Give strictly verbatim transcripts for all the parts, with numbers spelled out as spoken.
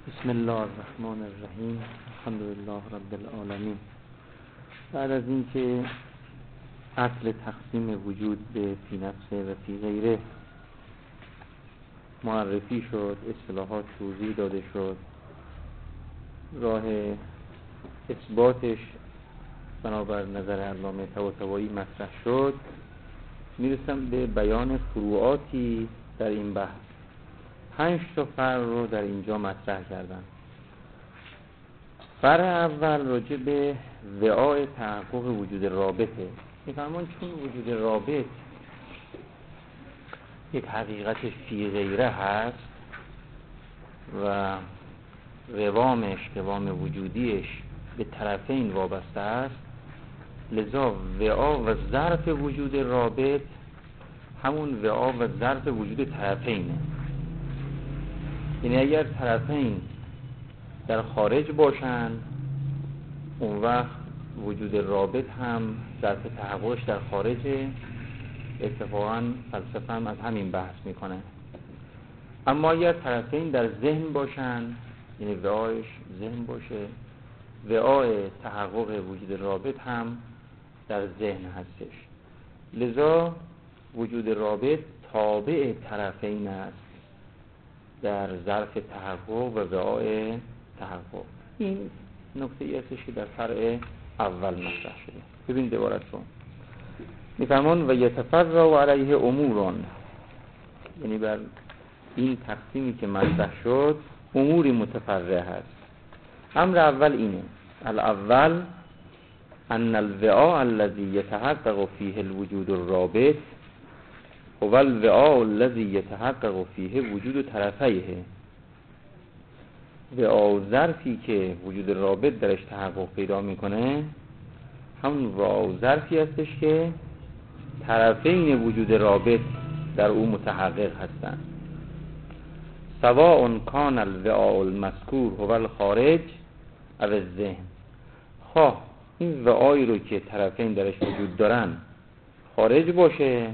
بسم الله الرحمن الرحیم. الحمدلله رب العالمین. بعد از اینکه اصل تقسیم وجود به فی نفسه و فی غیره معرفی شد، اصطلاحات توضیح داده شد، راه اثباتش بنابر نظر علامه طباطبایی مطرح شد، میرسم به بیان فروعاتی در این بحث. پنج تا فرع رو در اینجا مطرح کردم. فرع اول راجع به وعاء تحقق وجود رابطه. میفرمان چون وجود رابط یک حقیقت فی غیره هست و قوامش، قوام وجودیش به طرفین وابسته است، لذا وعا و ظرف وجود رابط همون وعا و ظرف وجود طرفینه. یعنی اگر طرفین در خارج باشن، اون وقت وجود رابط هم ظرف تحققش در خارجه. اتفاقا فلسفه هم از همین بحث میکنه. اما اگر طرفین در ذهن باشن، یعنی وعایش ذهن باشه، وعای تحقق وجود رابط هم در ذهن هستش. لذا وجود رابط تابع طرفین است در ظرف تحقق و وعای تحقق. این نکته ای هستش که در فرع اول مطرح شده. ببینید عبارت رو میفرمان و یتفرع علیه اموران، یعنی بر این تقسیمی که مطرح شد اموری متفرع هست. امر اول اینه: الاول ان الوعاء الذي يتحقق فيه الوجود الرابط هو الوعاء الذي يتحقق فيه وجود طرفیه. وعاء ظرفی که وجود رابط درش تحقق پیدا میکنه همون وعاء ظرفی هستش که طرفین وجود رابط در او متحقق هستند. سواء کان الوعاء المذکور هو الخارج او الذهن. خواه این وعایی رو که طرفین درش وجود دارن خارج باشه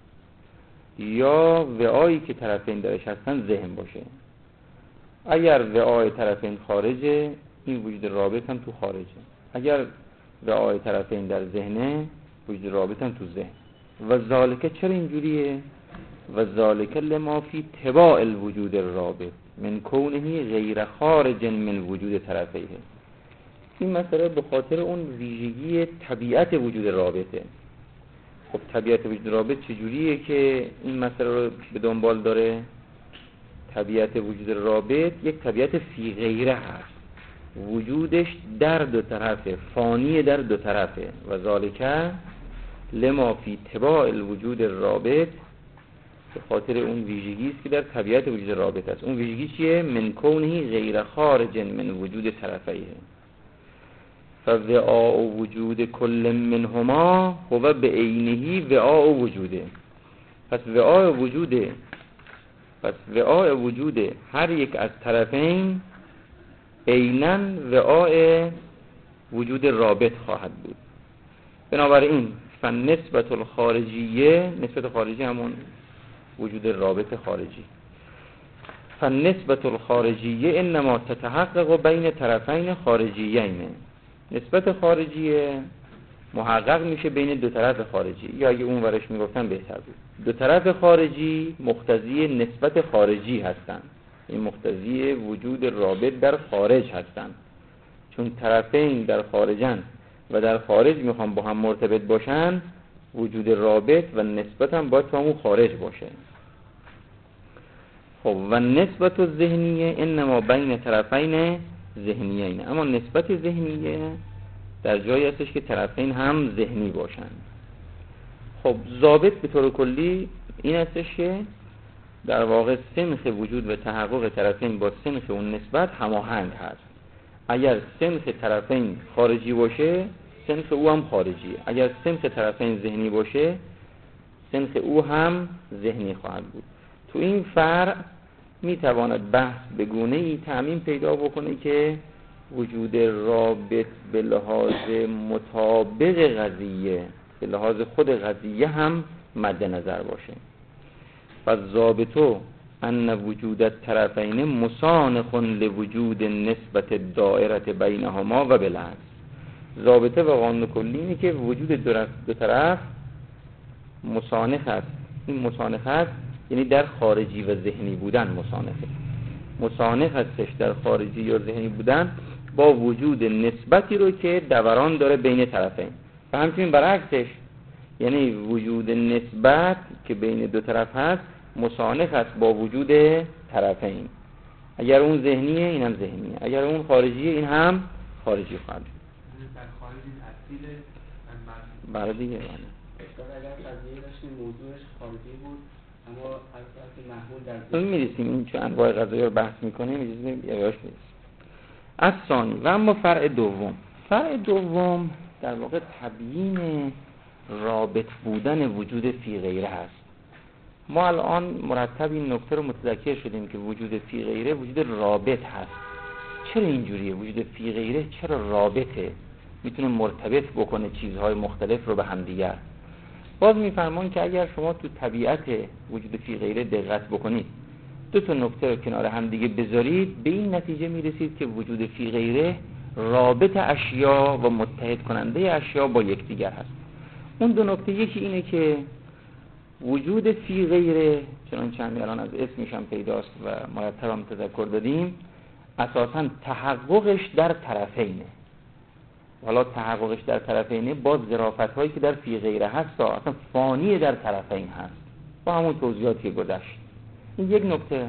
یا وعایی که طرفین درش هستن ذهن باشه. اگر وعای طرفین خارجه، این وجود رابط هم تو خارجه. اگر وعای طرفین در ذهنه، وجود رابط هم تو ذهن. و ذالکه چرا اینجوریه؟ و ذالکه لما فی تباع الوجود الرابط من کونه غیر خارج من وجود طرفیه. این مسئله به خاطر اون ویژگی طبیعت وجود رابطه. خب طبیعت وجود رابط چجوریه که این مسئله رو به دنبال داره؟ طبیعت وجود رابط یک طبیعت فی غیره هست، وجودش در دو طرفه، فانی در دو طرفه. و ذالکه لما فی تباع الوجود الرابط، به خاطر اون ویژگی است که در طبیعت وجود رابط است. اون ویژگی چیه؟ من کونه غیر خارج من وجود طرفیه. فوعاء وجود کل منهما هو بعینه وعاء وجوده. پس وعاء وجوده پس وعاء وجود هر یک از طرفین عیناً وعاء وجود رابط خواهد بود. بنابراین فالنسبة الخارجیه، نسبت خارجی همون وجود رابط خارجی، فالنسبة الخارجیه انما تتحقق بین طرفین خارجیین. نسبت خارجیه محقق میشه بین دو طرف خارجی، یا اگه اون ورش میگفتن بهتر بود. دو طرف خارجی مقتضی نسبت خارجی هستن، این مقتضی وجود رابط در خارج هستن. چون طرفین در خارجن و در خارج میخوان با هم مرتبط باشن، وجود رابط و نسبت هم باید تو همون خارج باشه. خب و نسبت ذهنیه انما بین طرفین ذهنیین. اما نسبت ذهنیه در جایی هستش که طرفین هم ذهنی باشن. خب ضابط به طور کلی این هستش که در واقع سنخ وجود و تحقق طرفین با سنخ اون نسبت هماهنگ هست. اگر سنخ طرفین خارجی باشه، سنخ او هم خارجی. اگر سنخ طرفین ذهنی باشه، سنخ او هم ذهنی خواهد بود. تو این فرع میتواند بحث به گونه‌ای تعمیم پیدا بکنه که وجود رابط به لحاظ مطابق قضیه، به لحاظ خود قضیه هم مد نظر باشه. و ضابطو ان وجود الطرفین مسانخ لوجود نسبت دائره بینهما و بالعکس. ضابطه و قانون کلی اینه که وجود دو طرف مسانخ است. این مسانخ است یعنی در خارجی و ذهنی بودن مسانخه. مسانخ هستش در خارجی یا ذهنی بودن با وجود نسبتی رو که دوران داره بین طرفین. و همچنین برعکسش، یعنی وجود نسبت که بین دو طرف هست مسانخ است با وجود طرفین. اگر اون ذهنیه این هم ذهنیه، اگر اون خارجیه این هم خارجی خواهد. در خارجی تفصیل برای دیگه اگر قضیه داشتیم موضوعش خارجی بود اما از طرف محمول در ذهن میرسیم، این چون انواع قضایی رو بحث میکنیم اجازه یواش میرسیم. از ثانی و اما فرع دوم. فرع دوم در واقع تبیین رابط بودن وجود فی غیره هست. ما الان مرتب این نکته رو متذکر شدیم که وجود فی غیره وجود رابط هست. چرا اینجوریه؟ وجود فی غیره چرا رابطه؟ میتونه مرتبط بکنه چیزهای مختلف رو به هم دیگر. باز میفرمان که اگر شما تو طبیعت وجود فی غیره دقت بکنید، دو تا نکته رو کنار هم دیگه بذارید، به این نتیجه میرسید که وجود فی غیره رابط اشیا و متحد کننده اشیا با یکدیگر هست. اون دو نکته یکی اینه که وجود فی غیره چنانچه هم الان از اسمش هم پیداست و مرتب هم تذکر دادیم، اساساً تحققش در طرفینه. حالا تحققش در طرفینه با ظرافت‌هایی که در فی غیره هست اصلا فانی در طرفین هست با همون توضیحاتی که گذشت. این یک نکته.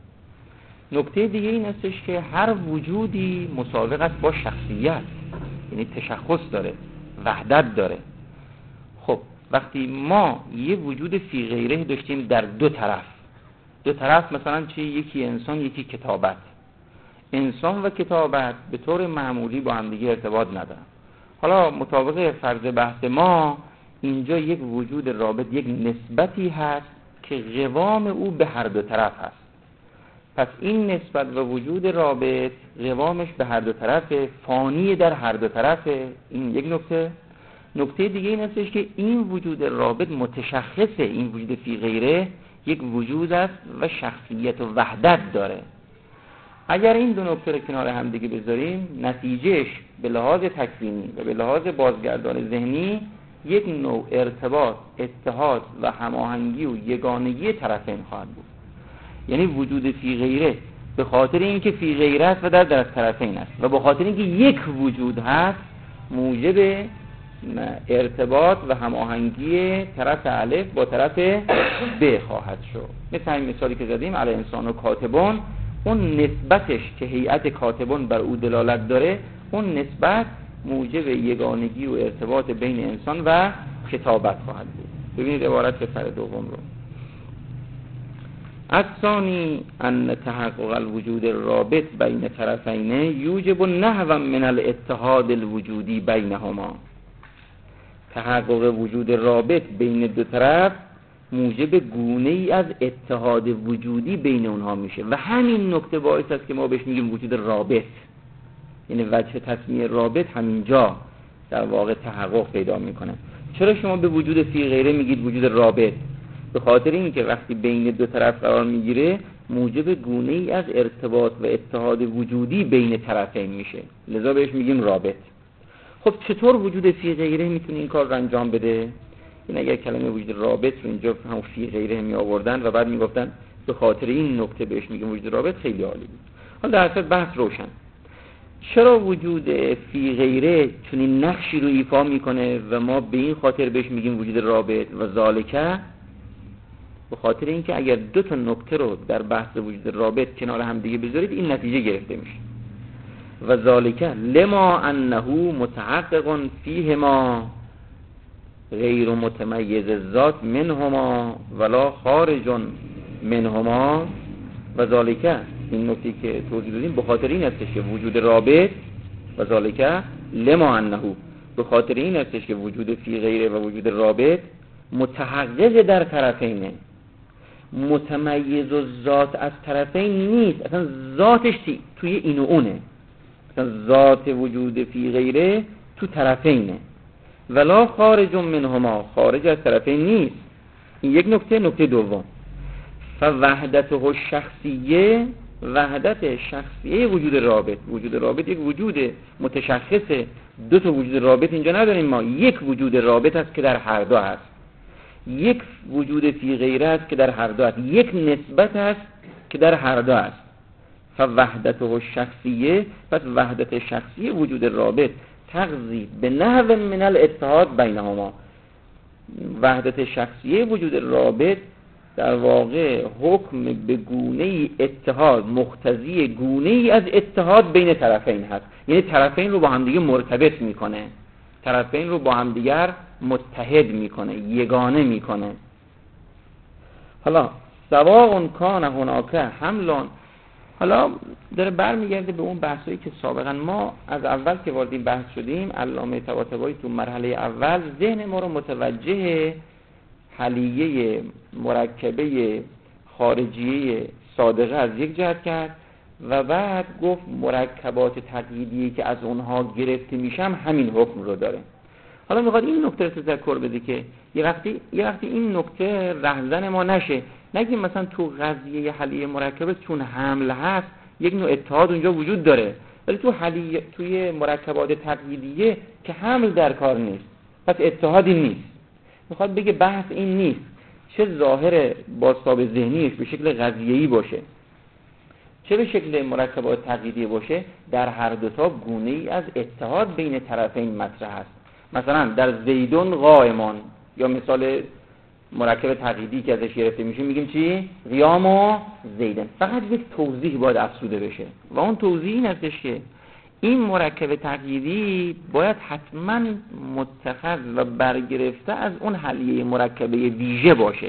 نکته دیگه این استش که هر وجودی مسابق است با شخصیت، یعنی تشخص داره، وحدت داره. خب وقتی ما یه وجود فی غیره داشتیم در دو طرف، دو طرف مثلا چی؟ یکی انسان یکی کتابت. انسان و کتابت به طور معمولی با هم دیگه ارتباط ندارن. حالا مطابق فرض بحث ما اینجا یک وجود رابط، یک نسبتی هست که قوام او به هر دو طرف هست. پس این نسبت و وجود رابط قوامش به هر دو طرف، فانی در هر دو طرف. این یک نکته. نکته دیگه این هستش که این وجود رابط متشخصه، این وجود فی غیره یک وجود است و شخصیت و وحدت داره. اگر این دو نکته رو کنار هم دیگه بذاریم، نتیجهش به لحاظ تکوینی و به لحاظ بازگردان ذهنی یک نوع ارتباط، اتحاد و هماهنگی و یگانگی طرفین خواهد بود. یعنی وجود فی غیره به خاطر اینکه فی غیره است و در در طرفین است و به خاطر اینکه یک وجود هست موجب ارتباط و هماهنگی طرف الف با طرف ب خواهد شد. مثل همین مثالی که زدیم علی انسان و کاتبون، اون نسبتش که هیئت کاتبون بر او دلالت داره، اون نسبت موجب یگانگی و ارتباط بین انسان و کتابت خواهد بود. ببینید عبارت فرع دوم رو. الثانی ان تحقق الوجود الرابط بین طرفین یوجب نحو من الاتحاد الوجودی بینهما. تحقق وجود رابط بین دو طرف موجب گونه ای از اتحاد وجودی بین اونها میشه و همین نکته باعث است که ما بهش میگیم وجود رابط. یعنی وجه تسمیه رابط همینجا در واقع تحقق پیدا میکنه. چرا شما به وجود فی غیره میگید وجود رابط؟ به خاطر اینکه وقتی بین دو طرف قرار میگیره موجب گونه ای از ارتباط و اتحاد وجودی بین طرفین میشه، لذا بهش میگیم رابط. خب چطور وجود فی غیره میتونه این کار رو انجام بده؟ این اگر کلمه وجود رابط رو اینجا هم فی غیره می آوردن و بعد میگفتن به خاطر این نکته بهش میگیم وجود رابط، خیلی عالی بود. حالا در اصل بحث روشن. چرا وجود فی غیره چنین نقشی رو ایفا میکنه و ما به این خاطر بهش میگیم وجود رابط و ذالکه؟ به خاطر اینکه اگر دو تا نکته رو در بحث وجود رابط کنار هم دیگه بذارید این نتیجه گرفته میشه. و ذالکه لما انه متحقق فیهما غیر متمیز ذات منهما ولا خارج منهما. و ذالکه، این نکته که توضیح دادیم، به خاطر این هستش که وجود رابط و ذالکه لما انه، به خاطر این هستش که وجود فی غیره و وجود رابط متحقق در طرفینه، متمیز و ذات از طرفین نیست، اصلا ذاتش توی این و اونه، اصلا ذات وجود فی غیره تو طرفینه. ولا خارج منهما، خارج از طرفین نیست. این یک نکته. نکته دوم، فوحدته الشخصیه، وحدت شخصیه وجود رابط. وجود رابط یک وجود متشخصه، دو تا وجود رابط اینجا نداریم ما. یک وجود رابط است که در هر دو هست، یک وجود فی غیره است که در هر دو هست، یک نسبت است که در هر دو هست. فوحدته الشخصیه، پس وحدت شخصیه وجود رابط تقضی به نحو من الاتحاد بینهما. وحدت شخصیه وجود رابط در واقع حکم به گونه اتحاد، مقتضی گونه ای از اتحاد بین طرفین هست. یعنی طرفین رو با همدیگه مرتبط میکنه، طرفین رو با همدیگر متحد میکنه، یگانه میکنه. حالا سواء کان هناک حملان، حالا داره برمیگرده به اون بحثایی که سابقا ما از اول که وارد این بحث شدیم، علامه طباطبایی تو مرحله اول ذهن ما رو متوجه حلیه مرکبه خارجیه صادقه از یک جهت کرد و بعد گفت مرکبات تقییدی که از اونها گرفته میشم همین حکم رو داره. حالا میخواد این نکته رو تذکر بده که یه وقتی یه وقتی این نکته رهزن ما نشه، نگیم مثلا تو قضیه حلیه مرکبه چون حمل هست یک نوع اتحاد اونجا وجود داره، ولی تو حلیه توی مرکبات تقییدیه که حمل در کار نیست پس اتحادی نیست. میخواد بگه بحث این نیست چه ظاهر بازتاب ذهنیش به شکل قضیه‌ای باشه چه به شکل مرکبات تقییدی باشه، در هر دوتا گونه‌ای از اتحاد بین طرفین مطرح است. مثلا در زیدون قائمان، یا مثال مرکب تقییدی که ازش گرفته میشه میگیم چی؟ قیام و زیدن. فقط یک توضیح باید افزوده بشه و اون توضیح این هستش که این مرکب تقییدی باید حتما متخذ و برگرفته از اون حلیه مرکبه ویژه باشه.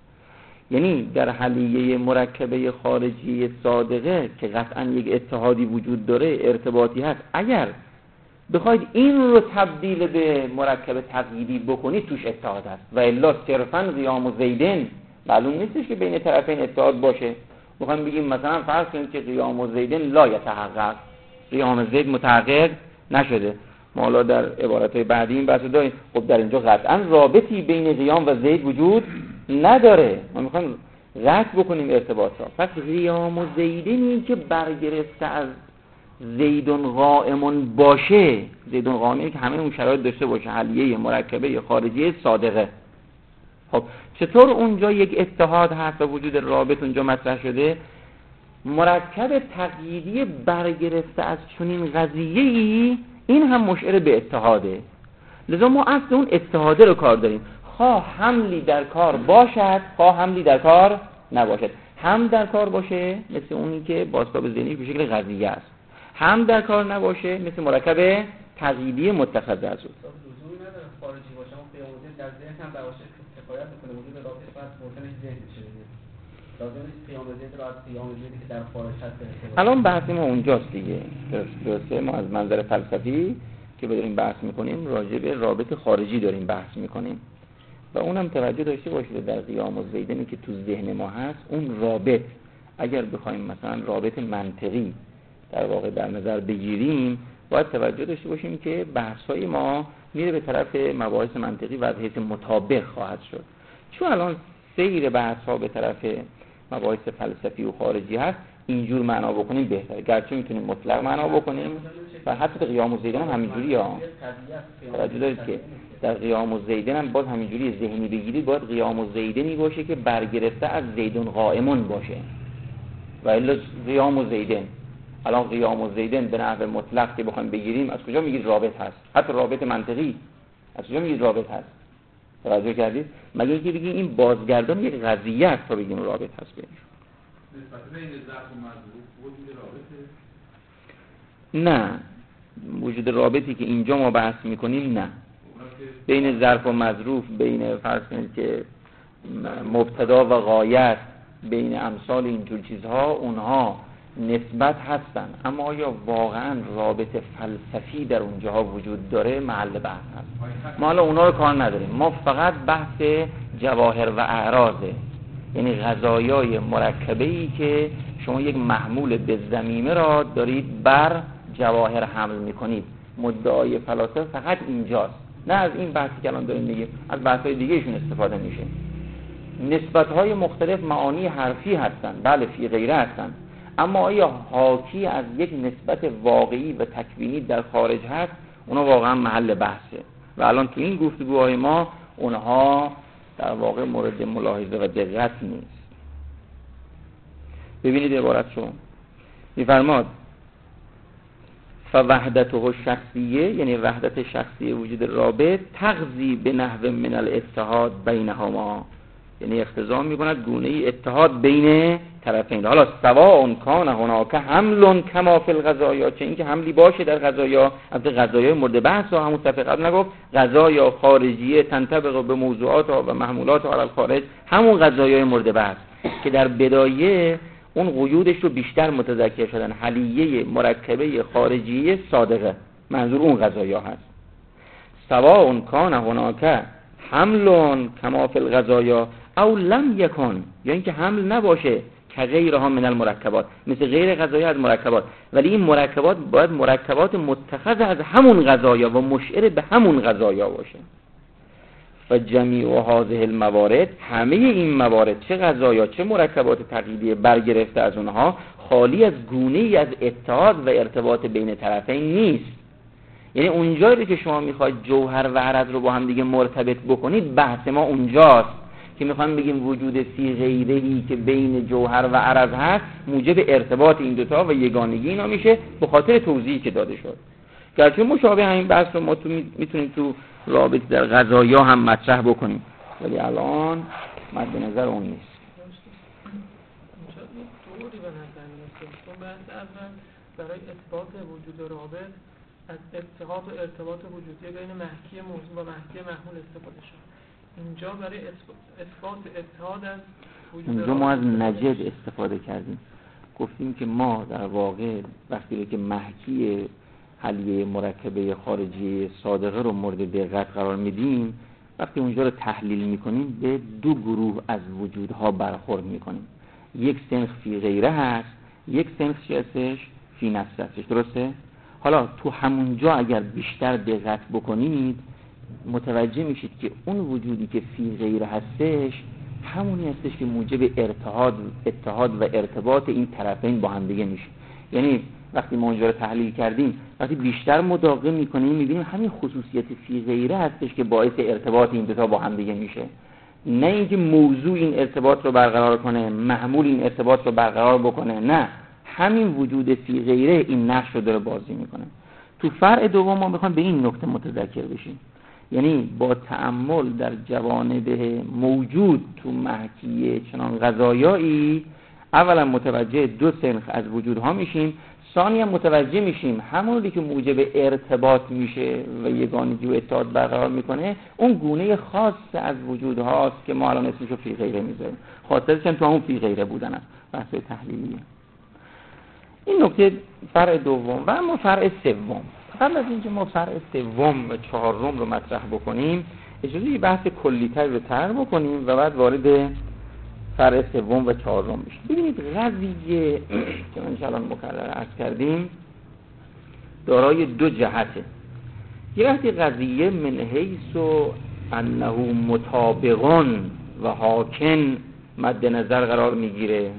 یعنی در حلیه مرکبه خارجی صادقه که قطعا یک اتحادی وجود داره، ارتباطی هست، اگر بخواید این رو تبدیل به مرکب تقییدی بکنید توش اتحاد هست و الا صرفا قیام و زیدن معلوم نیستش که بین طرفین اتحاد باشه. میخوایم بگیم مثلا فرض کنید که قیام و زیدن لا یتحقق، قیام زید متحقق نشده. ما حالا در عبارت‌های بعدی این بحث داریم. خب در اینجا قطعا رابطی بین قیام و زید وجود نداره، ما میخوایم قطع بکنیم ارتباطا. پس قیام و زیدنی که برگرفته از زیدون قائمون باشه، زیدون قائمونی که همه اون شرایط داشته باشه، حلیه مرکبه خارجی صادقه. خب چطور اونجا یک اتحاد هست و وجود رابط اونجا مطرح شده؟ مرکب تقییدی برگرفته از چنین قضیه‌ای این هم مشعر به اتحاده. لذا ما اصل اون اتحاده رو کار داریم، خواه حملی در کار باشد خواه حملی در کار نباشد. هم در کار باشه مثل اونی که بازتاب ذهنی به شکل قضیه است، هم در کار نباشه مثل مرکب تقییدی متخذ از اون. لزومی نداره خارجی باشه، اون قیامت در ذهن هم باشه کفایت میکنه، وجود رابطه فقط مرتبط ذهن میشه. لازم نیست قیام ذهن رو از قیام ذهنی که در خارج هست. الان بحث ما اونجاست دیگه. درسته، ما از منظر فلسفی که داریم بحث میکنیم راجع به رابط خارجی داریم بحث میکنیم و اونم توجه داشته باشید در قیام و زیدنی که تو ذهن ما هست، اون رابط اگر بخوایم مثلا رابط منطقی در واقع در نظر بگیریم باید توجه داشته باشیم که بحث‌های ما میره به طرف مباحث منطقی و از حیث مطابق خواهد شد. چون الان سیر بحث‌ها به طرف مباحث فلسفی و خارجی هست، اینجور معنا بکنیم بهتره، گرچه میتونیم مطلق معنا بکنیم و حتی قیام و زیدن هم همینجوری ها. توجه دارید که در قیام و زیدن هم باز همینجوری ذهنی بگیرید، باید قیام و زیدنی باشه که برگرفته از زیدون قائمون باشه و الا قیام و زیدن. الان قیام و زیدن به نحو مطلق که بخوایم بگیریم از کجا میگید رابط هست؟ حتی رابط منطقی از کجا میگید رابط هست؟ توجه کردید؟ مگه اینکه بگیم این بازگردان یک قضیه است تا بگیم رابط هست بینش. نسبت بین ظرف و مظروف وجود رابطه؟ نه، وجود رابطی که اینجا ما بحث میکنیم نه. بین ظرف و مظروف، بین فرض کنید که مبتدا و غایت، بین امثال اینجور چیزها اونها نسبت هستن، اما آیا واقعا رابط فلسفی در اونجاها وجود داره محل بحث هست. ما حالا اونا رو کار نداریم، ما فقط بحث جواهر و اعراضه، یعنی غذایای مرکبه‌ای که شما یک محمول بالضمیمه را دارید بر جواهر حمل میکنید. مدعای فلاسفه فقط اینجاست، نه از این بحثی که الان داریم میگیم، از بحث‌های دیگه ایشون استفاده میشه. نسبت‌های مختلف معانی حرفی هستند، بله فی غیره هستند، اما آیا حاکی از یک نسبت واقعی و تکوینی در خارج هست؟ اونا واقعا محل بحثه و الان تو این گفتگوهای ما اونها در واقع مورد ملاحظه و دقت نیست. ببینید عبارتشو می‌فرماد فوحدته شخصیه، یعنی وحدت شخصی وجود رابط، تغذی به نحو من الاتحاد بینهما، یعنی اقتضا می‌کند گونه ای اتحاد بین طرفین. حالا سواء کان هناک حمل کما فی الغذایا، چه اینکه حملی باشه در غذایا، البته غذایای مورد بحث ها همون صفحه قبل نگفت غذایا خارجیه تنطبق به موضوعات و محمولات علی الخارج، همون غذایای مورد بحث که در بدایه اون قیودش رو بیشتر متذکر شدن، حلیه مرکبه خارجیه صادقه، منظور اون غذایا هست. سواء کان هناک حمل کما فی الغذایا او لم یکن، یا اینکه حمل نباشه که غیرها من المرکبات، مثل غیر غذایا از مرکبات، ولی این مرکبات باید مرکبات متخذ از همون غذایا و مشعر به همون غذایا باشه. و جمیع هذه الموارد، همه این موارد چه غذایا چه مرکبات تقلیدی برگرفته از اونها، خالی از گونه‌ای از اتحاد و ارتباط بین طرفین نیست. یعنی اونجایی که شما میخواید جوهر و عرض رو با هم دیگه مرتبط بکنید، بحث ما اونجاست که میخوایم بگیم وجود فی غیره‌ای که بین جوهر و عرض هست موجب ارتباط این دوتا و یگانگی اینا میشه، به خاطر توضیحی که داده شد. گرچه مشابه همین بحث رو ما تو میتونیم تو رابطه در غذایا هم مطرح بکنیم، ولی الان مد نظر اون نیست. طوری به نظر میاد که بحث اول برای اثبات وجود رابط از اتحاد و ارتباط وجودی بین محکی موضوع و محکی محمول استفاده شد. اینجا برای اثبات اتحاد از وجود اونجا ما از نجد استفاده کردیم، گفتیم که ما در واقع وقتی که محکی حلیه مرکبه خارجی صادقه رو مورد دقت قرار میدیم، وقتی اونجا رو تحلیل میکنیم به دو گروه از وجودها برخورد میکنیم. یک سنخ فی غیره هست، یک سنخ چی هستش؟ فی نفس هستش. درسته؟ حالا تو همونجا اگر بیشتر دقت بکنید متوجه میشید که اون وجودی که فی غیره هستش همونی هستش که موجب ارتحاد اتحاد و ارتباط این طرفین با هم دیگه میشه. یعنی وقتی ما اونجا رو تحلیل کردیم، وقتی بیشتر مداقم میکنیم میبینیم همین خصوصیت فی غیره هستش که باعث ارتباط این دو تا با هم دیگه میشه، نه اینکه موضوع این ارتباط رو برقرار کنه، محمول این ارتباط رو برقرار بکنه، نه، همین وجود فی غیره این نقش رو داره بازی میکنه. تو فرع دوم ما میخوایم به این نکته متذکر بشیم، یعنی با تأمل در جوانب موجود تو محکی چنان غذایایی، اولا متوجه دو سنخ از وجودها میشیم، ثانیا متوجه میشیم همونی که موجب ارتباط میشه و یگانگی و اتحاد برقرار میکنه اون گونه خاص از وجودهاست که ما الان اسمشو فی غیره میذاریم، خاطرش هم تو همون فی غیره بودن است، بحث تحلیلیه. این نکته فرع دوم. و اما فرع سوم، قبل از اینکه ما فرع سوم و چهارم رو مطرح بکنیم اجازه یه بحث کلی‌تر رو طرح بکنیم و بعد وارد فرع سوم و چهارم بشیم. ببینید قضیه که من الان مکرر عرض کردیم دارای دو جهته. یه وقتی قضیه من حیث انه مطابقان و حاکم مد نظر قرار میگیره،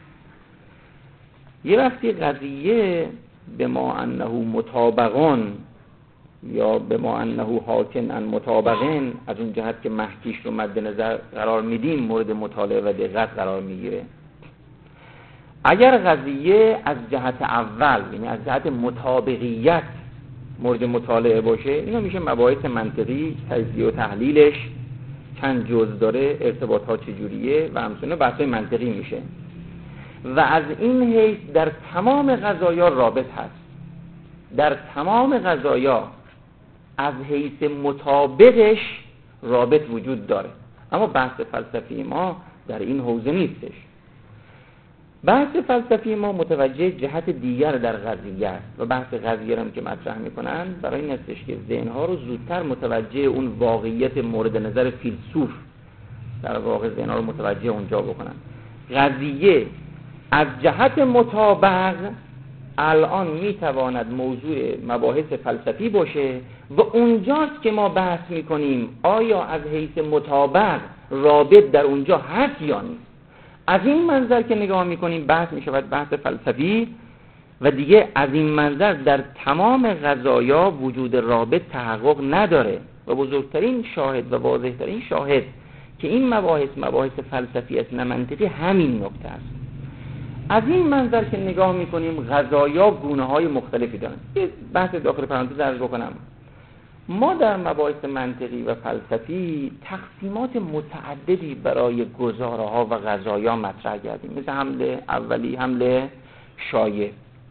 یه وقتی قضیه به ما انه مطابقان یا به ما انه حاکم ان مطابقین از اون جهت که محکیش رو مد نظر قرار میدیم مورد مطالعه و دقت قرار میگیره. اگر قضیه از جهت اول یعنی از جهت مطابقیت مورد مطالعه باشه، اینا میشه مباحث منطقی، تجزیه و تحلیلش چند جزء داره، ارتباط ها چجوریه و همچنین بحث منطقی میشه و از این حیث در تمام قضایا رابط هست. در تمام قضایا از حیث مطابقش رابط وجود داره، اما بحث فلسفی ما در این حوزه نیستش. بحث فلسفی ما متوجه جهت دیگر در قضیه است و بحث قضیه هم که مطرح میکنن برای این هستش که ذهنها رو زودتر متوجه اون واقعیت مورد نظر فیلسوف در واقع ذهنها رو متوجه اونجا بکنن. قضیه از جهت مطابق الان میتواند موضوع مباحث فلسفی باشه و اونجاست که ما بحث میکنیم آیا از حیث مطابق رابط در اونجا هست یا نیست. از این منظر که نگاه میکنیم بحث میشود بحث فلسفی و دیگه از این منظر در تمام قضایا وجود رابط تحقق نداره و بزرگترین شاهد و واضحترین شاهد که این مباحث مباحث فلسفی است نه منطقی همین نکته است. از این منظر که نگاه میکنیم قضایا گونه های مختلفی دارن. یه بحث داخل پرانتز عرض بکنم، ما در مباحث منطقی و فلسفی تقسیمات متعددی برای گزاره ها و قضایا مطرح کردیم، مثل حمله اولی، حمله شایع،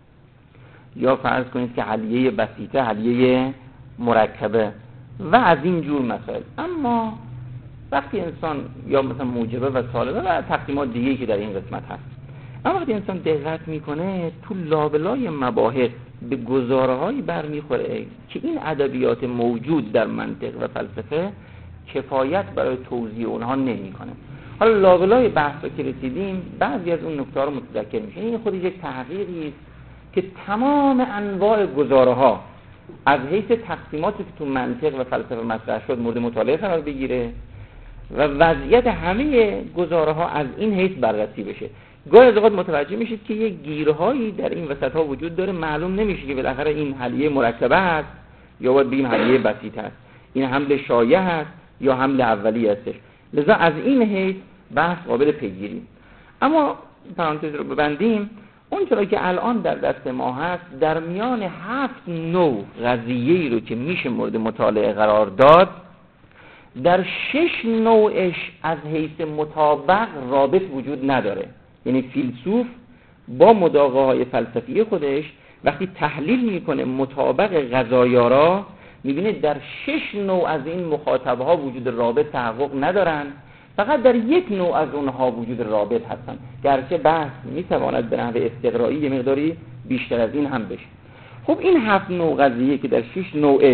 یا فرض کنید که حلیه بسیطه، حلیه مرکبه و از این جور مسائل. اما وقتی انسان یا مثلا موجبه و سالبه و تقسیمات دیگه‌ای که در این قسمت هست، اما وقتی انسان دقت میکنه تو لابلای مباحث به گزاره‌هایی برمیخوره که این ادبیات موجود در منطق و فلسفه کفایت برای توضیح اونها نمیکنه. حالا لابلای بحث که رسیدیم بعضی از اون نکته‌ها رو متذکر میشه. این خودش یک تحقیقی است که تمام انواع گزاره‌ها از حیث تقسیماتی که تو منطق و فلسفه مطرح شد مورد مطالعه قرار بگیره و وضعیت همه گزاره‌ها از این حیث بررسی بشه. گاهی از اوقات متوجه میشید که یک گیرهایی در این وسط‌ها وجود داره، معلوم نمیشه که بالاخره این حلیه مرکبه هست یا باید بگیم حلیه بسیط هست، این حمل شایع هست یا حمل اولی هستش. لذا از این حیث بحث قابل پیگیری. اما پرانتز رو ببندیم، اون چرا که الان در دست ما هست در میان هفت نوع قضیه‌ای رو که میشه مورد مطالعه قرار داد، در شش نوعش از حیث مطابق رابط وجود نداره. یعنی فیلسوف با مداقه های فلسفی خودش وقتی تحلیل میکنه مطابق قضایا را، میبینه در شش نوع از این مخاطبه ها وجود رابط تحقق ندارن، فقط در یک نوع از اونها وجود رابط هستن، گرچه بحث میتواند به نحو استقرایی یه مقداری بیشتر از این هم بشه. خب این هفت نوع قضیه که در شش نوعش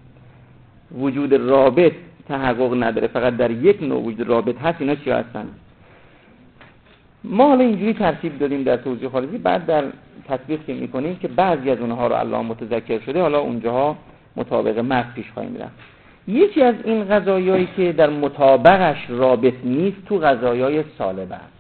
وجود رابط تحقق نداره، فقط در یک نوع وجود رابط هست، اینا چی هستن؟ ما حالا اینجوری ترتیب دادیم در توضیح خارجی، بعد در تطبیق که میکنیم که بعضی از اونها رو الله متذکر شده، حالا اونجاها مطابق متن پیش خواهیم رفت. یکی از این قضایایی که در مطابقش رابط نیست تو قضایای سالبه است.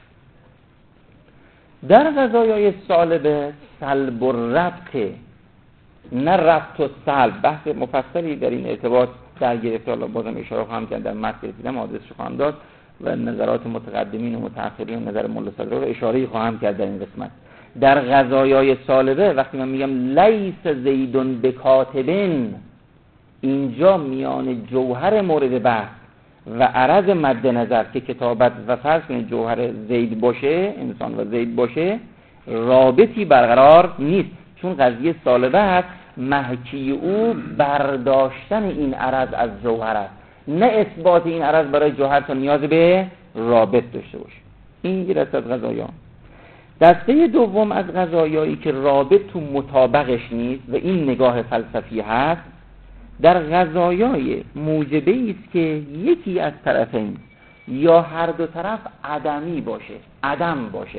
در قضایای سالبه سلب و ربط، نه ربط و سلب، بحث مفصلی در این ارتباط در گرفته، حالا بازم اشاره خواهم کرد در متن رسیدم آدرسش خواهم داد و نظرات متقدمین و متأخرین و نظر مولا صدرا رو اشاره خواهم کرد در این قسمت. در قضایای سالبه وقتی من میگم لیس زیدون بکاتبن، اینجا میان جوهر مورد بحث و عرض مد نظر که کتابت و فرض کنید جوهر زید باشه، انسان و زید باشه، رابطی برقرار نیست، چون قضیه سالبه هست، محکی او برداشتن این عرض از جوهر است، نه اثبات این عرض برای جوهر تا نیاز به رابط داشته باشه. این یه دسته از قضایا. دسته دوم از قضایایی که رابط تو مطابقش نیست و این نگاه فلسفی هست، در قضایای موجبه است که یکی از طرفین یا هر دو طرف عدمی باشه، عدم باشه.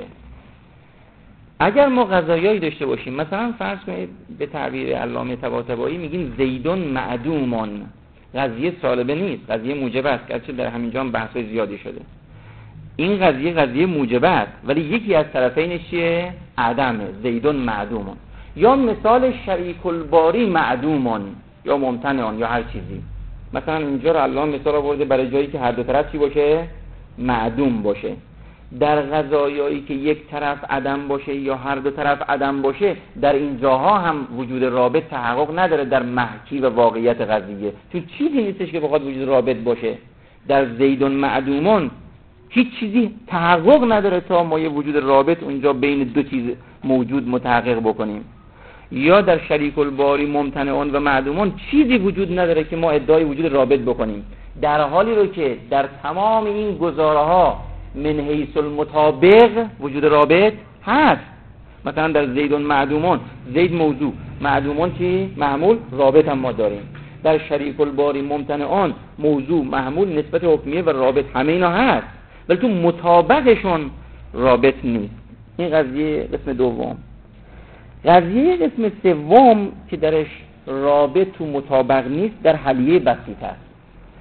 اگر ما قضایایی داشته باشیم، مثلا فرض کنید به تعبیر علامه طباطبایی میگیم زیدون معدومان، قضیه سالبه نیست، قضیه موجبه است، گرچه در همین جا هم بحث‌های زیادی شده. این قضیه قضیه موجبه است ولی یکی از طرفینش چیه؟ عدمه، زیدون معدومان. یا مثال شریک الباری معدومان یا ممتنعان یا هر چیزی. مثلا اینجا رو علامه مثال آورده برای جایی که هر دو طرف چی باشه؟ معدوم باشه. در قضایایی که یک طرف عدم باشه یا هر دو طرف عدم باشه، در این جاها هم وجود رابط تحقق نداره در محکی و واقعیت قضیه، چون چیزی نیستش که بخواد وجود رابط باشه. در زیدون معدومان هیچ چیزی تحقق نداره تا ما یه وجود رابط اونجا بین دو چیز موجود متحقق بکنیم. یا در شریک الباری ممتنعان و معدومان چیزی وجود نداره که ما ادعای وجود رابط بکنیم، در حالی رو که در تمام این گزاره‌ها من حیث المطابق وجود رابط هست. مثلا در زیدون معدومان، زید موضوع، معدومان چی؟ محمول، رابط هم ما داریم. در شریک الباری ممتنعان موضوع، محمول، نسبت حکمیه و رابط، همه اینا هست ولی تو مطابقشون رابط نیست. این قضیه قسم دوم. قضیه قسم سوم که درش رابط تو مطابق نیست در حلیه بسیط است.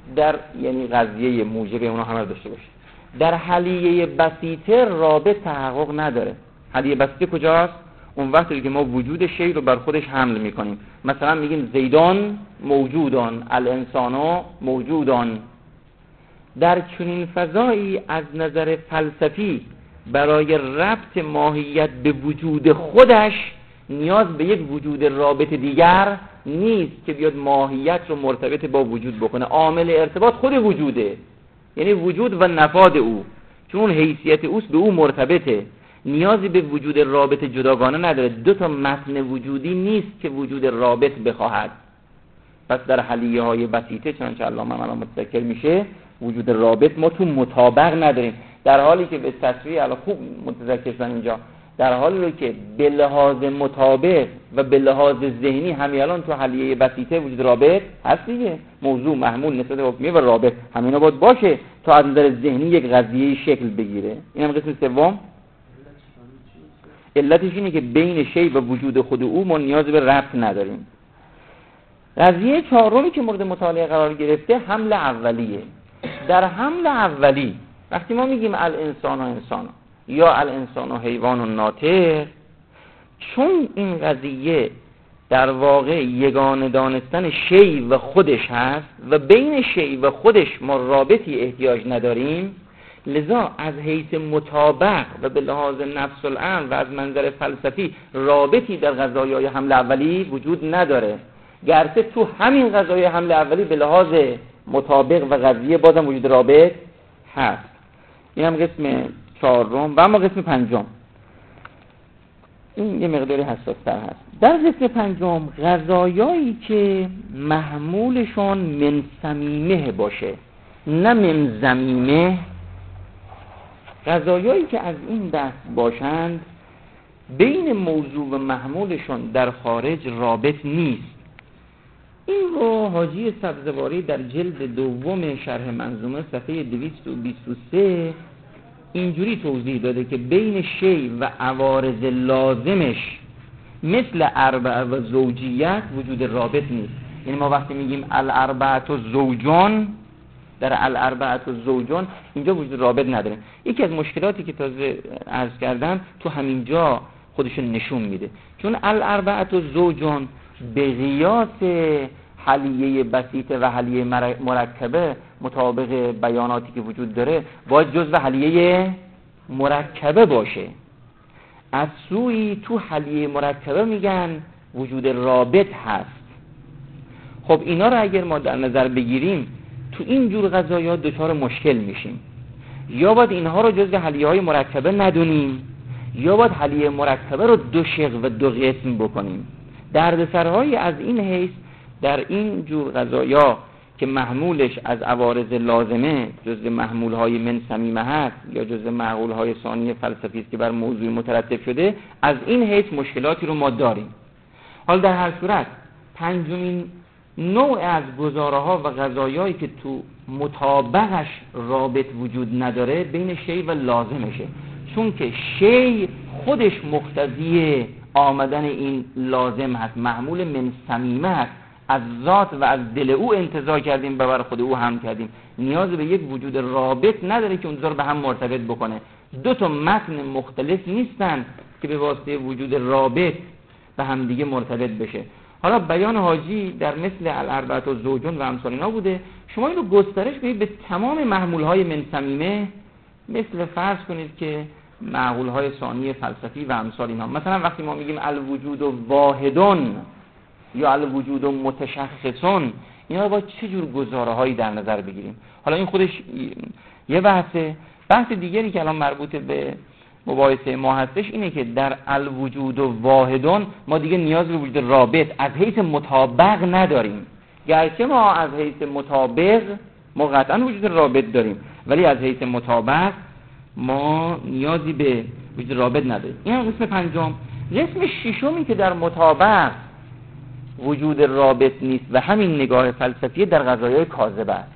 در یعنی قضیه موجب اونا همه رو داشته باشه. در حلیه بسیطه رابط تحقق نداره. حلیه بسیطه کجاست؟ اون وقتی که ما وجود شی رو بر خودش حمل میکنیم. مثلا میگیم زیدان موجودان، الانسانو موجودان. در چنین فضایی از نظر فلسفی برای ربط ماهیت به وجود خودش نیاز به یک وجود رابط دیگر نیست که بیاد ماهیت رو مرتبط با وجود بکنه. عامل ارتباط خود وجوده، یعنی وجود و نفاد او، چون اون حیثیت اوست به او مرتبطه، نیازی به وجود رابط جداگانه نداره. دو تا متن وجودی نیست که وجود رابط بخواهد. پس در حلیه های بسیطه چنانچه علامه الان متذکر میشه وجود رابط ما تو مطابق نداریم، در حالی که به تصویر الان خوب متذکر شدن اینجا، در حالی رو که به لحاظ مطابق و به لحاظ ذهنی همین الان تو حلیه بسیطه وجود رابط هست دیگه. موضوع محمول نسبت به حکمیه و رابط همینا باید باشه تا از نظر ذهنی یک قضیه شکل بگیره. این هم قسم سوم. علتش اینه که بین شی و وجود خود او ما نیاز به ربط نداریم. قضیه چهارمی که مورد مطالعه قرار گرفته حمل اولیه. در حمل اولی وقتی ما میگیم الانسان و انسان یا الانسان و حیوان و ناطق، چون این قضیه در واقع یگانه دانستن شی و خودش هست و بین شی و خودش ما رابطی احتیاج نداریم، لذا از حیث مطابق و به لحاظ نفس الامر و از منظر فلسفی رابطی در قضایای حمل اولی وجود نداره، گرچه تو همین قضایای حمل اولی به لحاظ مطابق و قضیه بازم وجود رابط هست. این هم قسم چهارم. و اما قسم پنجم این یه مقداری حساس‌تر هست. در قسم پنجم قضایایی که محمولشون من صمیمه باشه نه من ضمیمه، قضایایی که از این دست باشند بین موضوع و محمولشون در خارج رابط نیست. این رو حاجی سبزواری در جلد دوم شرح منظومه صفحه دویست و بیست و سه اینجوری توضیح داده که بین شی و عوارض لازمش مثل اربعه و زوجیت وجود رابط نیست. یعنی ما وقتی میگیم الاربعه و زوجان، در الاربعه و زوجان اینجا وجود رابط نداره. یکی از مشکلاتی که تازه عرض کردم تو همینجا خودشون نشون میده، چون الاربعه و زوجان به قیاس حلیه بسیطه و حلیه مرکبه مطابق بیاناتی که وجود داره باید جزو حلیه مرکبه باشه. از سوی تو حلیه مرکبه میگن وجود رابط هست. خب اینا رو اگر ما در نظر بگیریم تو این جور قضایا دچار مشکل میشیم. یا باید اینها رو جزو حلیه های مرکبه ندونیم یا باید حلیه مرکبه رو دو شق و دو قسم بکنیم. دردسرهای از این حیث در این جور قضایا که محمولش از عوارض لازمه جزء محمولهای من صمیمه هست یا جزء معقولهای ثانی فلسفی است که بر موضوع مترتب شده، از این حیث مشکلاتی رو ما داریم. حال در هر صورت پنجمین نوع از گزاره‌ها و قضایایی که تو مطابقش رابط وجود نداره بین شی و لازمشه، چون که شی خودش مقتضی آمدن این لازم هست، محمول من صمیمه هست، از ذات و از دل او انتزاع کردیم و بر خود او هم کردیم، نیاز به یک وجود رابط نداره که اونجا رو به هم مرتبط بکنه. دو تا متن مختلف نیستن که به واسطه وجود رابط به هم دیگه مرتبط بشه. حالا بیان حاجی در مثل الاربعه و زوجون و امثال اینا بوده. شما اینو گسترش بدید به تمام محمولهای من صمیمه، مثل فرض کنید که معقولهای ثانی فلسفی و امثال اینا. مثلا وقتی ما میگیم الوجود واحدون یا الوجود متشخصون، اینا رو با چه جور گزاره‌هایی در نظر بگیریم؟ حالا این خودش یه بحثه. بحث دیگری که الان مربوط به مباحثه ما هستش اینه که در الوجود واحدون ما دیگه نیاز به وجود رابط از حیث مطابق نداریم. گرچه ما از حیث مطابق ما قطعا وجود رابط داریم، ولی از حیث مطابق ما نیازی به وجود رابط نداریم. این هم قسم پنجم. قسم ششمی که در مطابق وجود رابط نیست و همین نگاه فلسفی در قضایای کاذبه است.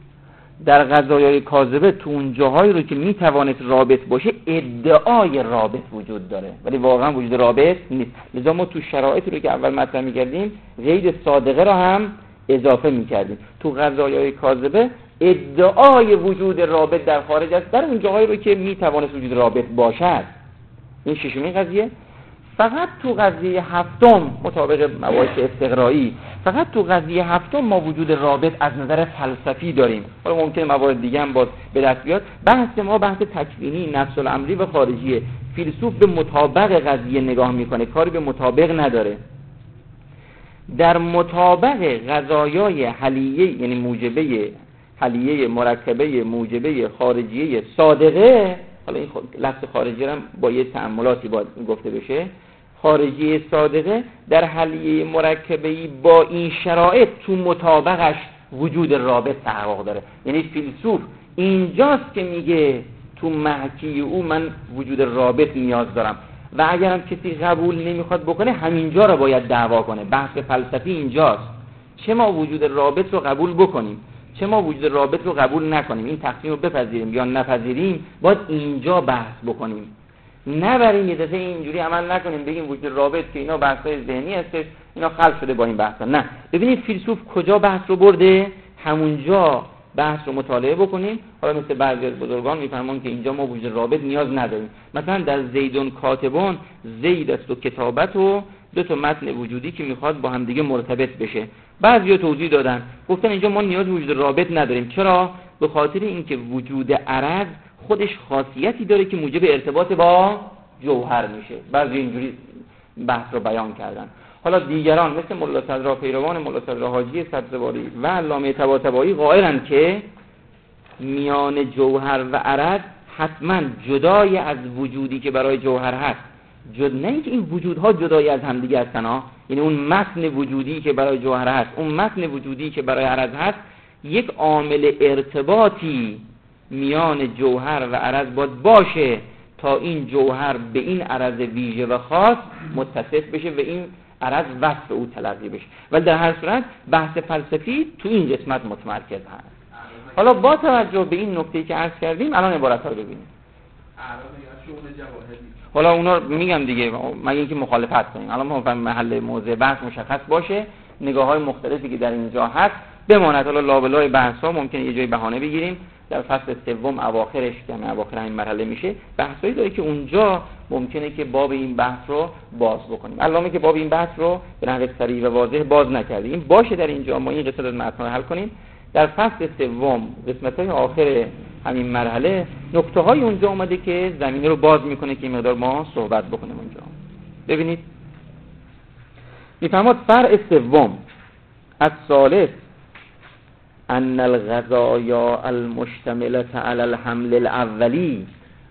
در قضایای کاذبه تو اون جاهایی رو که میتوانست رابط باشه ادعای رابط وجود داره ولی واقعا وجود رابط نیست. لذا ما تو شرایطی رو که اول مطرح می‌کردیم قید صادقه رو هم اضافه میکردیم. تو غذایای کاذبه ادعای وجود رابط در خارج است در اون جاهایی رو که میتوانست وجود رابط باشد. این ششمین قضیه. فقط تو قضیه هفتم مطابق مباحث استقرایی، فقط تو قضیه هفتم ما وجود رابط از نظر فلسفی داریم. حالا ممکنه موارد دیگه هم باز به دست بیاد. بحث ما بحث تکوینی، نفس الامری و خارجیه. فیلسوف به مطابق قضیه نگاه میکنه، کاری به مطابق نداره. در مطابق قضایای حلیه، یعنی موجبه حلیه مرکبه موجبه خارجیه صادقه، حالا این لفظ خارجی هم با یه تأملاتی باید گفته بشه، خارجی صادقه در حلیه مرکبه‌ای با این شرایط تو مطابقش وجود رابط تحقق داره. یعنی فیلسوف اینجاست که میگه تو محکی او من وجود رابط نیاز دارم و اگرم کسی قبول نمیخواد بکنه همینجا رو باید دعوا کنه. بحث فلسفی اینجاست، چه ما وجود رابط رو قبول بکنیم چه ما وجود رابط رو قبول نکنیم، این تقسیم رو بپذیریم یا نپذیریم، باید اینجا بحث بکنیم. نه برای یه دفعه اینجوری عمل نکنیم بگیم وجود رابط که اینا بحث‌های ذهنی هستش، اینا خلق شده با این بحثا. نه، ببینید فیلسوف کجا بحث رو برده، همونجا بحث رو مطالعه بکنیم. حالا مثل بعضی از بزرگان میفرمان که اینجا ما وجود رابط نیاز نداریم. مثلا در زیدون کاتبان، زید است و کتابت و دو تا متن وجودی که میخواد با هم دیگه مرتبط بشه. بعضیا توضیح دادن گفتن اینجا ما نیاز وجود رابط نداریم. چرا؟ به خاطر اینکه وجود عرض خودش خاصیتی داره که موجب ارتباط با جوهر میشه. بعضی اینجوری بحث رو بیان کردن. حالا دیگران مثل ملا صدرا، پیروان ملا صدرا حاجی سبزواری و علامه طباطبایی قائلن که میان جوهر و عرض حتما جدای از وجودی که برای جوهر هست، جد نه اینکه این وجودها جدای از همدیگه هستن ها، یعنی اون متن وجودی که برای جوهر هست، اون متن وجودی که برای عرض هست، یک عامل ارتباطی میان جوهر و عرض باید باشه تا این جوهر به این عرض ویژه و خاص متصف بشه و این عرض وصف او تلقی بشه. ولی در هر صورت بحث فلسفی تو این قسمت متمرکز هست. حالا با توجه به این نکته‌ای که عرض کردیم الان عبارت‌ها رو ببینیم. حالا اونا میگم دیگه مگه اینکه مخالفت کنیم. الان ما محل موضع بحث مشخص باشه، نگاه‌های مختلفی که در اینجا هست بماند. حالا لابلای بحث‌ها ممکنه یه جای بهانه بگیریم. در فصل سوم اواخرش که اواخر این مرحله میشه بحثایی داره که اونجا ممکنه که باب این بحث رو باز بکنیم. علامه که باب این بحث رو به نحو سریع و واضح باز نکردیم، باشه در اینجا ما این قسمت از متن رو حل کنیم. در فصل سوم قسمت‌های آخر همین مرحله نکته‌های اونجا اومده که زمینه رو باز میکنه که این مقدار ما صحبت بکنیم اونجا. ببینید میفهمد فرع سوم از ثالث ان الغذایا المشتملة على الحمل الاولی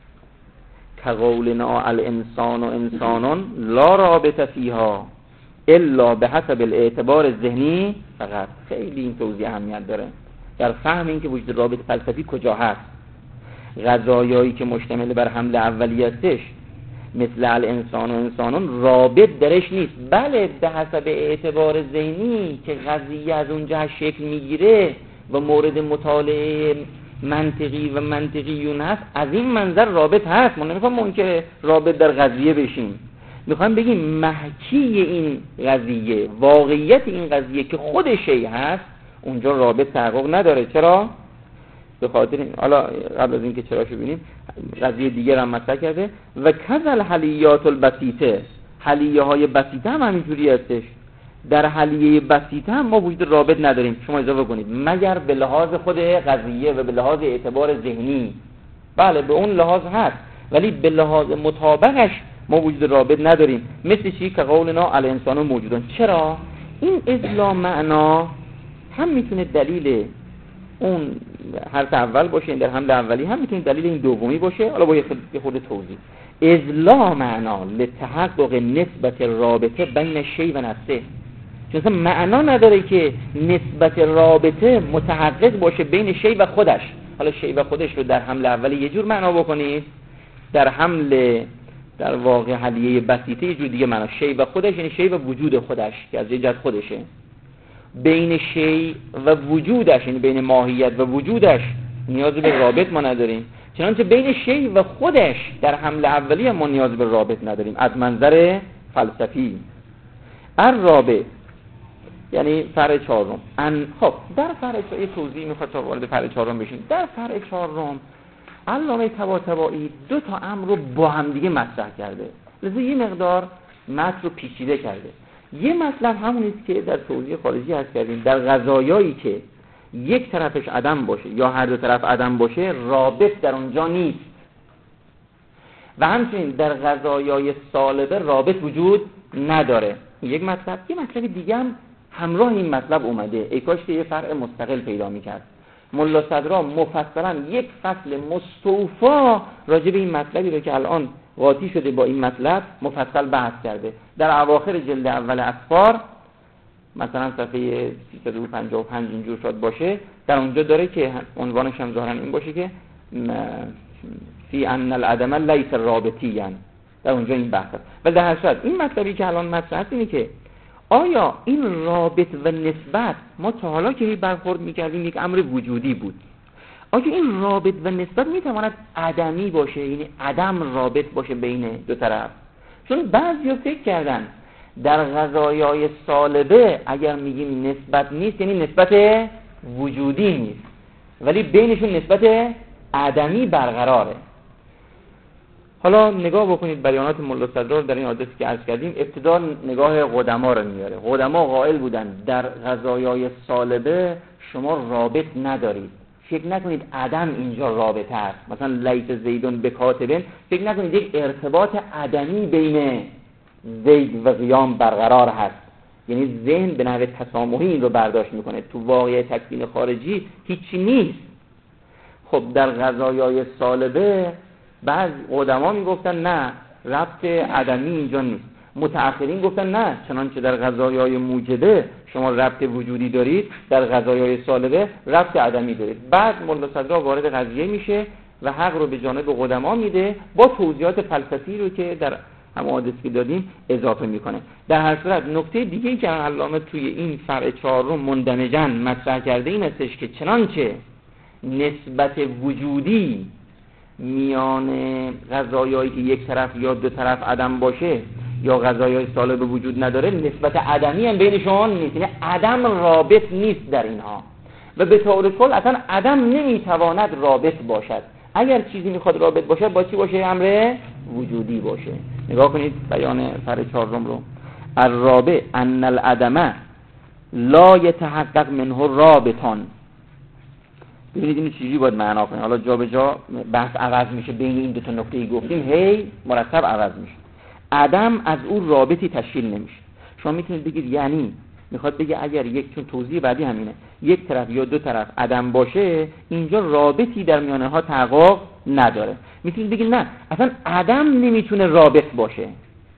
كقولنا الانسان و انسان لا رابط فيها الا بحسب الاعتبار الذهنی فقط. خیلی این توضیح اهمیت داره در فهم این که وجود رابط فلسفی کجا هست. غذایایی که مشتمل بر حمل اولی هستش مثل الانسان و انسانون رابط درش نیست، بله به حسب اعتبار ذهنی که قضیه از اونجا شکل میگیره و مورد مطالعه منطقی و منطقیون هست، از این منظر رابط هست. ما نمیخوام منکر رابط در قضیه بشیم، میخوام بگیم محکی این قضیه، واقعیت این قضیه که خود شیء هست اونجا رابط تحقق نداره. چرا؟ به خاطر این حالا قبل از اینکه چراشو ببینیم قضیه دیگر هم مطرح کرده و کذل حلیات البسیطه، حلیه های بسیطه هم همینجوری هستش. در حلیه بسیطه هم ما وجود رابط نداریم، شما اضافه کنید، مگر به لحاظ خود قضیه و به لحاظ اعتبار ذهنی. بله به اون لحاظ هست ولی به لحاظ مطابقش ما وجود رابط نداریم. مثل چی که قولنا الانسان موجودن. چرا؟ این اذلا معنا هم میتونه دلیل اون حرف اول باشه، این در حمل اولی، هم میتونه دلیل این دومی باشه. حالا با یه خود توضیح. اذلا معنا لتحقق نسبت رابطه بین شیء و نفسه، چون اصلا معنا نداره که نسبت رابطه متحقق باشه بین شیء و خودش. حالا شیء و خودش رو در حمل اولی یه جور معنا بکنید، در حمل در واقع حلیه بسیطه یه جور دیگه معنا. شیء و خودش یعنی شیء و وجود خودش که از یه جهت خودشه. بین شیء و وجودش یعنی بین ماهیت و وجودش نیاز به رابط ما نداریم، چنانچه بین شیء و خودش در حمل اولی ما نیاز به رابط نداریم از منظر فلسفی. الرابط یعنی فرع چهارم. ان خب در فرع چهارم یه توضیح میخواد تا وارد فرع چهارم بشیم. در فرع چهارم علامه طباطبایی دو تا امر رو با هم دیگه مطرح کرده، لذا یه مقدار متن رو پیچیده کرده. یه مطلب همون است که در توضیح خارجی هست کردیم، در قضایایی که یک طرفش عدم باشه یا هر دو طرف عدم باشه رابط در اونجا نیست، و همچنین در قضایای سالبه رابط وجود نداره. یک مطلب. یه مطلب دیگه هم همراه این مطلب اومده، ای کاش که یه فرع مستقل پیدا میکرد. ملا صدرا مفصلا یک فصل مستوفا راجع به این مطلبی رو که الان قاطی شده با این مطلب مفصل بحث کرده. در اواخر جلد اول اسفار مثلا صفحه سیصد و پنجاه و پنج اینجور شاد باشه، در اونجا داره که عنوانش هم ظاهرا این باشه که فی ان العدم لیس رابطیاً، در اونجا این بحث هست. ولی در هر صورت این مطلبی که الان مطرح است اینه که آیا این رابط و نسبت، ما تا حالا که برخورد میکردیم یک امر وجودی بود، آیا این رابط و نسبت میتواند عدمی باشه، یعنی عدم رابط باشه بین دو طرف؟ چون بعضیا فکر کردن در قضایای سالبه اگر میگیم نسبت نیست یعنی نسبت وجودی نیست، ولی بینشون نسبت عدمی برقراره. حالا نگاه بکنید بیانات ملا صدرا در این حادثه که عرض کردیم. ابتدا نگاه قدما رو میاره. قدما قائل بودن در قضایای سالبه شما رابط ندارید، فکر نکنید عدم اینجا رابطه است. مثلا لیس زیدون بکاتبن، فکر نکنید یک ارتباط عدمی بین زید و قیام برقرار هست، یعنی ذهن به نحو تسامحی این رو برداشت میکنه، تو واقعه تکوین خارجی هیچی نیست. خب در قضایای سالبه بعض قدما میگفتن نه، ربط عدمی اینجا نیست. متأخرین گفتن نه، چنانچه در قضایای موجبه شما ربط وجودی دارید، در قضایای سالبه ربط عدمی دارید. بعد ملا صدرا وارد قضیه میشه و حق رو به جانب قدما میده با توضیحات فلسفی رو که در هم حادثه که دادیم اضافه میکنه. در هر صورت نکته دیگه‌ای که علامه توی این فرع چهارم مندمجاً مطرح کرده این استش که چنانچه نسبت وجودی میان قضایایی که یک طرف یا دو طرف عدم باشه یا قضایای سالب وجود نداره، نسبت عدمی هم بینشون نیست، یعنی عدم رابط نیست در اینها و به طور کل اصلا عدم نمیتواند رابط باشد. اگر چیزی میخواد رابط باشد با چی باشه؟ امر وجودی باشه. نگاه کنید بیان فرع چهارم رو. الرابع ان العدم لا یتحقق منه رابطان. ببینید این چیزی باید معنا کنیم. حالا جا به جا بحث عوض میشه، بین این دو تا نکته گفتیم هی مرتب عوض میشه. عدم از اون رابطی تشکیل نمیشه. شما میتونید بگید یعنی میخواد بگه اگر یک، چون توضیح بعدی همینه، یک طرف یا دو طرف عدم باشه اینجا رابطی در میانه ها تحقق نداره. میتونید بگید نه، اصلا عدم نمیتونه رابط باشه.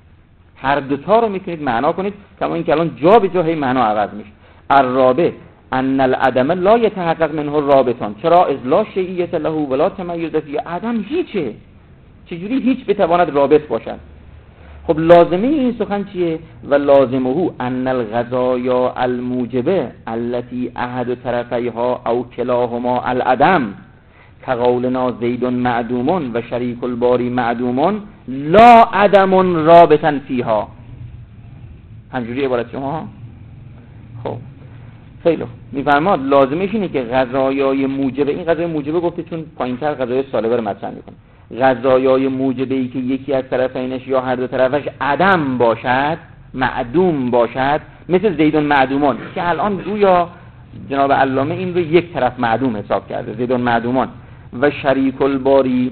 هر دوتا رو میتونید معنا کنید، کما اینکه الان جا به جا هی معنا عوض میشه. الرابع ان العدم لا يتحقق منه رابطان. چرا؟ از لا شیئیت له ولا تمیز فیه. عدم هیچه، چجوری هیچ بتواند رابط باشد؟ خب لازمه این سخن چیه؟ و لازمه ان الغذایا الموجبه التي احد طرفیها او کلاهما العدم كقولنا زید معدوم و شریک الباری معدوم لا عدم رابطا فیها. همجوری عبارت شما؟ خب خیلی میفرماد لازمش اینه که غذایای موجبه، این غذای موجبه گفته چون پایینتر غذای سالبه رو مطرح میکنه، غذایای موجبه ای که یکی از طرفینش یا هر دو طرفش عدم باشد، معدوم باشد، مثل زیدون معدومان که الان گویا جناب علامه این رو یک طرف معدوم حساب کرده، زیدون معدومان و شریک الباری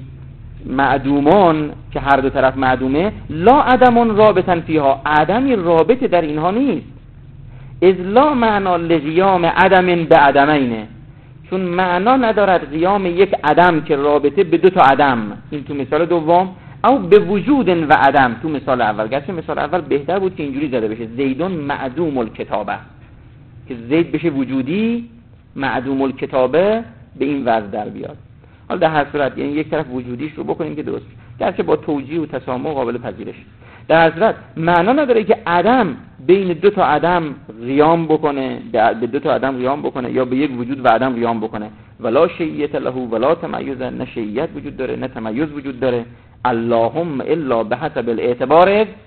معدومان که هر دو طرف معدومه، لا عدم رابطا فیها، عدمی رابط در اینها نیست. اذ لا معنا لقیام عدم به عدمینه، چون معنا ندارد قیام یک عدم که رابطه به دو تا عدم، این تو مثال دوم، او به وجود و عدم تو مثال اول. گرچه مثال اول بهتر بود که اینجوری زده بشه زیدون معدوم الکتابه، که زید بشه وجودی، معدوم الکتابه به این وضع در بیاد. حالا در هر صورت یعنی یک طرف وجودیش رو بکنیم که درست، گرچه با توجیه و تسامح قابل پذیرش. در هر صورت معنا نداره که عدم بین دو تا عدم قیام بکنه، به دو تا عدم قیام بکنه یا به یک وجود و عدم قیام بکنه. ولا شیئیت له ولا تمیز، نه شیئیت وجود داره نه تمیز وجود داره. اللهم الا بحسب الاعتبار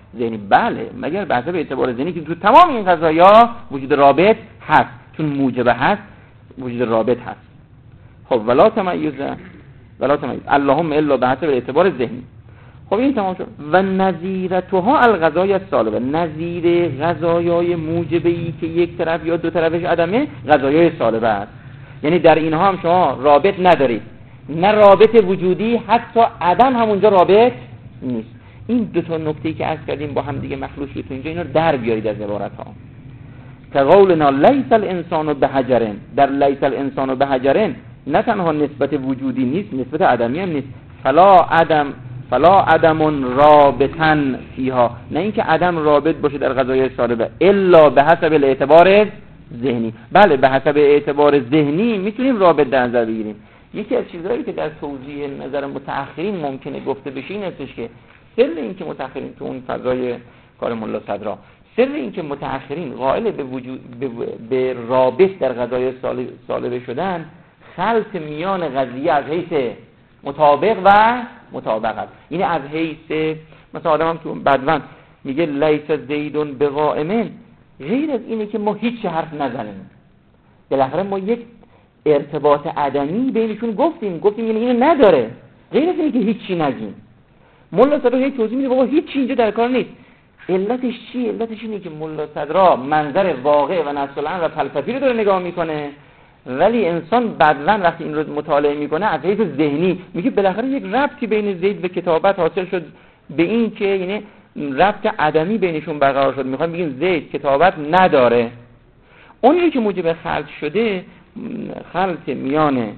ذهنی. بله مگر به حسب اعتبار ذهنی که تو تمام این قضایا وجود رابط هست، چون موجبه هست وجود رابط هست. خب ولا تمیز ولا تمیز اللهم الا به حسب اعتبار ذهنی. خب این تمام شد. و نظیرتها الغذای السالبه، نظیر غذایای موجبه ای که یک طرف یا دو طرفش عدمه غذایای سالبه است. یعنی در اینها هم شما رابط ندارید، نه رابط وجودی، حتی عدم همونجا رابط نیست. این دو تا نکته‌ای که عرض کردیم با هم دیگه مخلوط شد تو اینجا، اینا رو در بیارید از عبارت ها. که قولنا لیس الانسان بحجر، در لیس الانسان بحجر نه تنها نسبت وجودی نیست، نسبت عدمی هم نیست. فلا عدم فلا عدم رابطن فیها، نه اینکه عدم رابط باشه در قضایای سالبه، الا به حسب الاعتبار ذهنی. بله به حسب اعتبار ذهنی میتونیم رابط در نظر بگیریم. یکی از چیزهایی که در توضیح نظر متأخرین ممکنه گفته بشه این هستش که سر این که متأخرین تو اون فضای کار ملا صدرا، سر این که متأخرین قائل به وجود به, به رابط در قضایای سالبه شدن، خلط میان قضیه از حیث مطابق و مطابقت. یعنی از حیث مثلا آدم هم تو بدون میگه لیس زیدون بقائمن، غیر از اینه که ما هیچ حرف نزنیم، بالاخره ما یک ارتباط عدمی بینشون گفتیم گفتیم یعنی اینو نداره، غیر از اینه که هیچی نگیم. ملا صدرا هیچ توضیح میده بابا هیچی اینجا در کار نیست. علتش چیه؟ علتش اینه که ملا صدرا منظر واقع و نفس الامر و فلسفی رو داره نگاه میکنه، ولی انسان بدون وقتی این رو مطالعه میکنه از حیث ذهنی میگه بالاخره یک ربطی بین زید و کتابت حاصل شد به این که یعنی ربط عدمی بینشون برقرار شد. میخوام بگیم زید کتابت نداره. اونی که موجب خلط شده خلط میان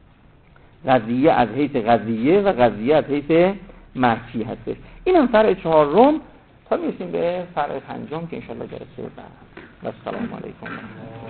قضیه از حیث قضیه و قضیه از حیث محکی هستش. این هم فرع چهارم. تا میرسیم به فرع پنجم که انشاءالله جلسه بعد. و السلام علیکم.